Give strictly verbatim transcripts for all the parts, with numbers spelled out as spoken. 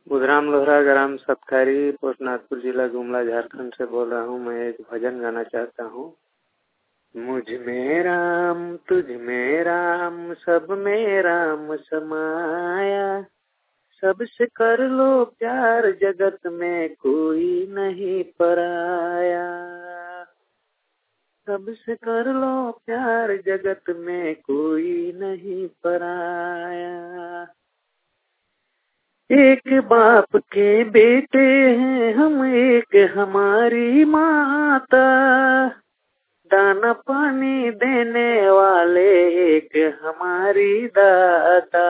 बुधराम लोहरा ग्राम सतखारी, पोस्ट नागपुर जिला गुमला झारखंड से बोल रहा हूँ। मैं एक भजन गाना चाहता हूँ। मुझ में राम तुझ में राम सब में राम समाया, सबसे कर लो प्यार जगत में कोई नहीं पराया। सबसे कर लो प्यार जगत में कोई नहीं पराया। एक बाप के बेटे हैं हम, एक हमारी माता, दाना पानी देने वाले एक हमारी दाता।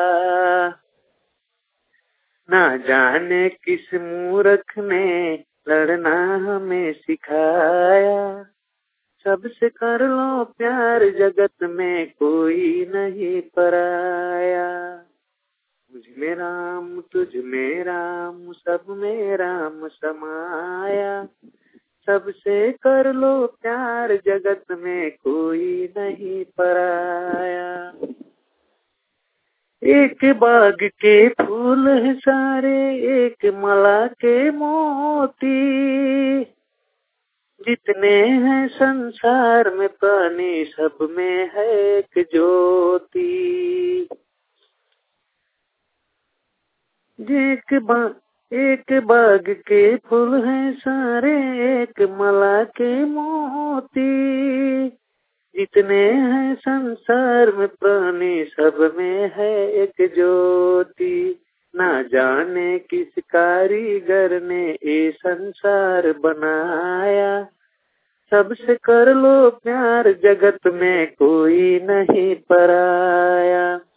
ना जाने किस मूर्ख ने लड़ना हमें सिखाया, सबसे कर लो प्यार जगत में कोई नहीं पराया। मुझ में राम तुझ में राम सब में राम समाया, सबसे कर लो प्यार जगत में कोई नहीं पराया। एक बाग के फूल है सारे, एक माला के मोती, जितने हैं संसार में प्राणी सब में है एक ज्योति। एक बाग एक बाग के फूल हैं सारे, एक माला के मोती, जितने हैं संसार में प्राणी सब में है एक ज्योति। ना जाने किस कारीगर ने ये संसार बनाया, सबसे कर लो प्यार जगत में कोई नहीं पराया।